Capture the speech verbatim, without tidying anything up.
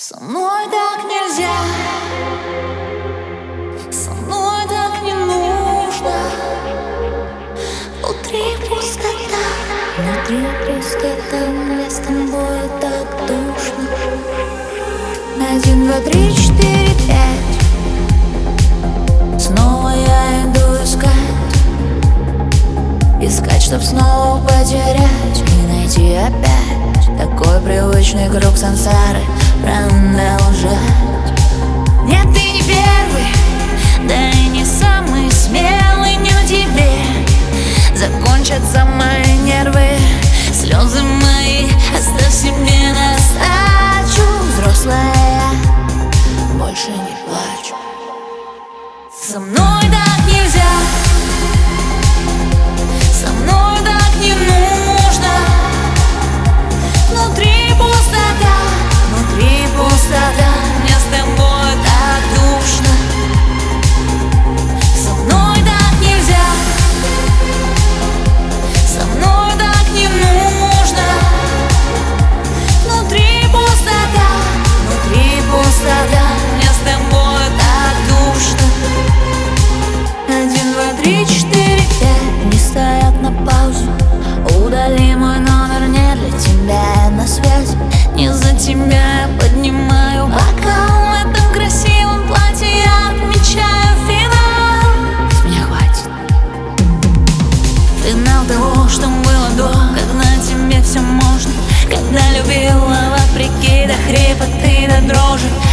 Со мной так нельзя, со мной так не нужно. Внутри пустота, внутри пустота, мне с тобой так душно. Один, два, три, четыре, пять. Снова я иду искать, искать, чтоб снова потерять и найти опять. Такой привычный круг сансары продолжать. Нет, ты не первый, да и не самый смелый. Не на тебе закончатся мои нервы, слезы мои оставь себе на сдачу. Взрослая, больше не плачу. Со мной так нельзя, со мной так не нужно. Внутри пустота, внутри пустота, мне с тобой так душно. Со мной так нельзя, со мной так не нужно. Внутри пустота, внутри пустота, мне с тобой так душно. Один, два, три, четыре, пять. Не стоят на паузе. Удали мой номер, не для тебя на связи. Не за тебя я поднимаю бокал в этом красивом платье. Я отмечаю финал. С меня хватит. Финал того, что было до, когда тебе все можно, когда любила вопреки до хрипоты, до дрожи.